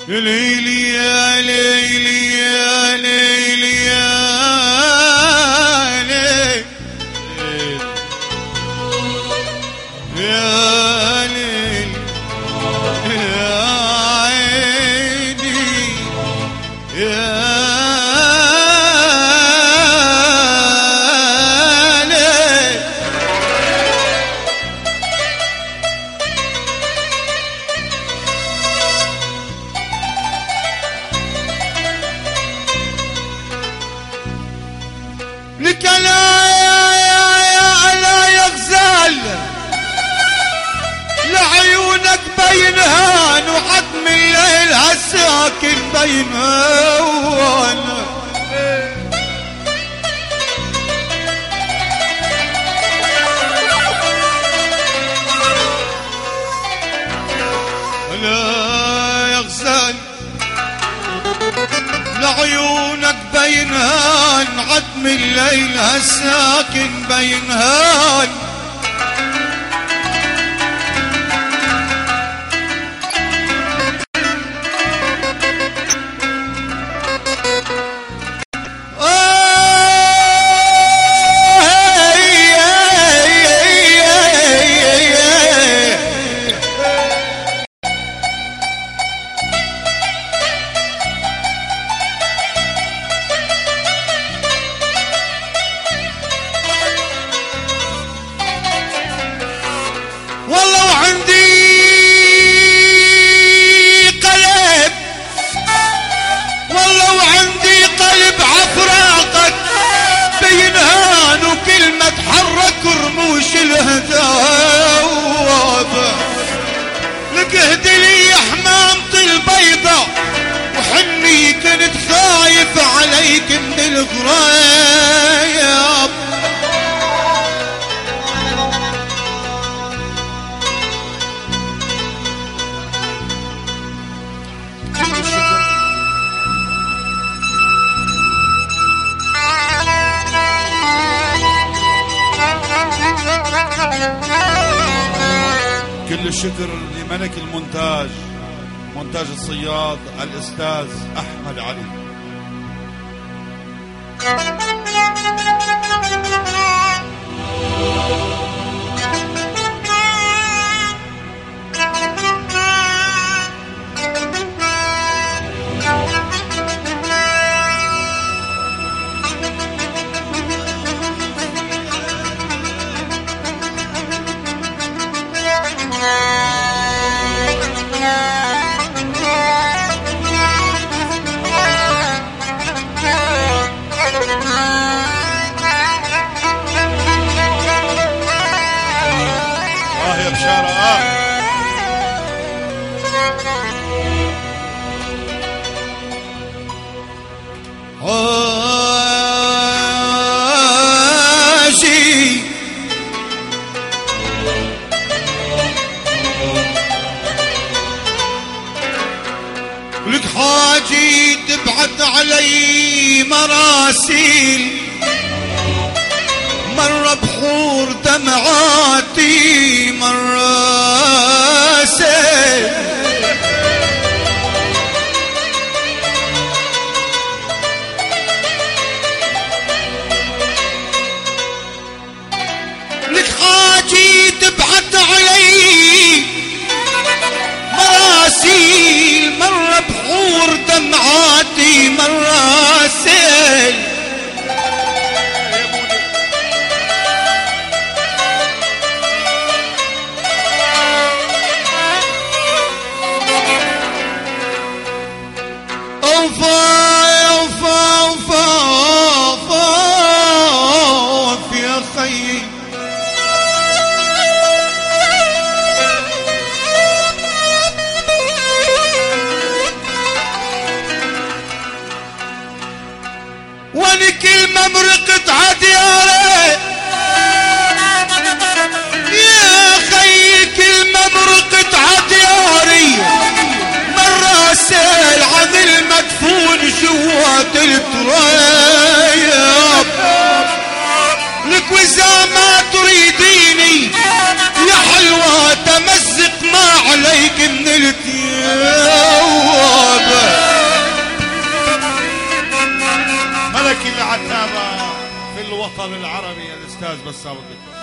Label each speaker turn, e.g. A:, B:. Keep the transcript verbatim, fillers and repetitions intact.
A: ليلي يا ليلي يا ليلي يا ليلي يا ليلي يا عيني يا لك لا لا يغزل لعيونك بينهان وعدم الليل هالساكن بينهان لا يغزل لعيونك بينهان عدم الليل هالساكن بينهان والله وعندي قلب والله وعندي قلب عفراقك بينهان وكلمة تحرك رموش الهداوب لك اهدي لي حمامتي البيضة وحني كنت خايف عليك من الغراب
B: كل الشكر لملك المونتاج مونتاج الصياد الأستاذ أحمد علي. آه يا بشارة آه
A: حاجي لك حاجي تبعت علي مراسيل مرة بحور دمعاتي مرة سيل لك حاجي تبعت علي مراسيل مرة بحور دمعاتي مرة سيل وانا كلمة مرقت عدياري يا خي كلمة مرقت عدياري مرة سال عن المدفون جوات التراب لك وإذا ما تريديني يا حلوة تمزق ما عليك من التياب
B: الوطن العربي الاستاذ بسام القدوس.